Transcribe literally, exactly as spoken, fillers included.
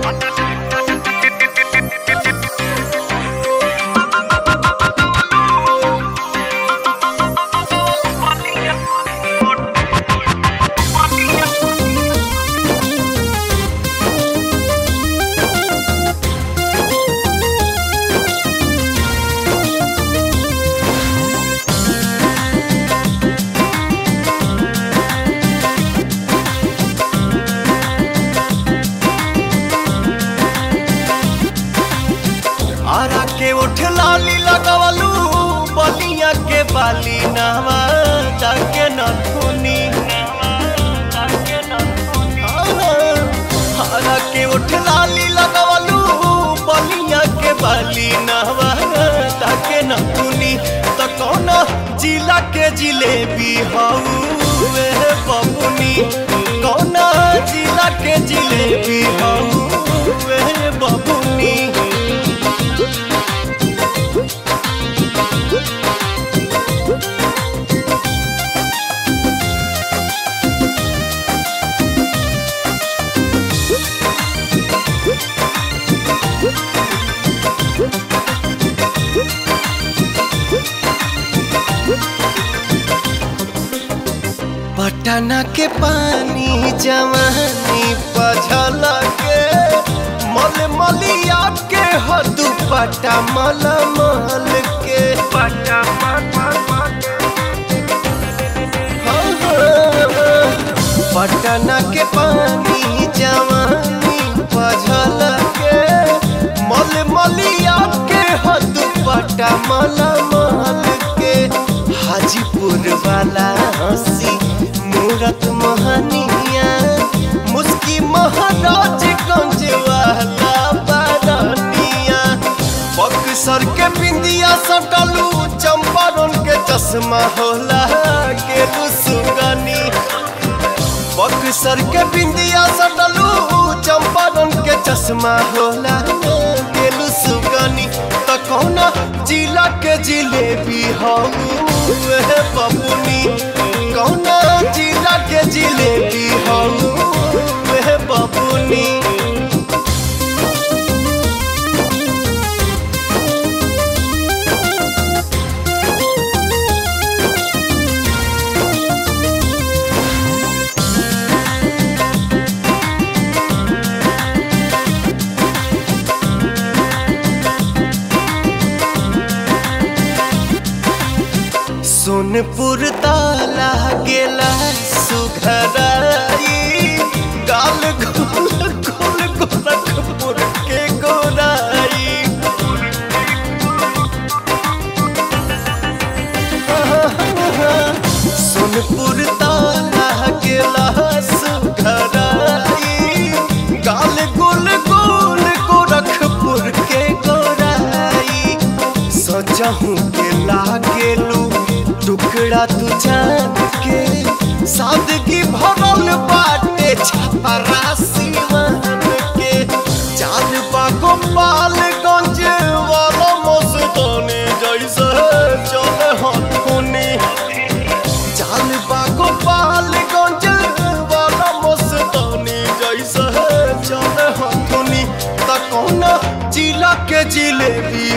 आरा के उठ लाली लगवलू बलिया के बाली नहवा जाके नथुनी। आरा के उठ लाली लगवलू बलिया के बाली नहवा जाके नथुनी। तो कौन जिला के जिलेबी हउए बबुनी, कौन जिला के जिलेबी हउए बबुनी। पटना के पानी जवानी पझल के मल मलिया के हो दुपट्टा मल मल के पट्टा पटना के पानी जवानी पझल के मल मलिया के हो दुपट्टा मल मल के। हाजीपुर वाला हंसी मूरत मोहनिया मुस्की महाराज गंज वाला बारनिया। बक्सर के बिंदिया सटलू चंपारण के चश्मा होला के सुगनी। बक्सर के बिंदिया सटलू चंपारण के चश्मा होला के सुगनी। तो कौन जिला के जिलेबी हउए बबुनी, कौन जिला के जिलेबी हउए बबुनी। सोनपुर ताला गेला सुघराई गाल गोल गोल गोरखपुर के गोराई। सोनपुर ताला गेला सुघराई गाल गोल गोल गोरखपुर के गोराई। सजहू के लागेलू टुकड़ा तू जान के सादगी भरल बाटे छपरा सिवान के। चाल बागो पालगंज वाला मस्तानी जैसे चले हथुनी। चाल बागो पालगंज वाला मस्तानी जैसे चले हथुनी। तो कौन जिला के जिलेबी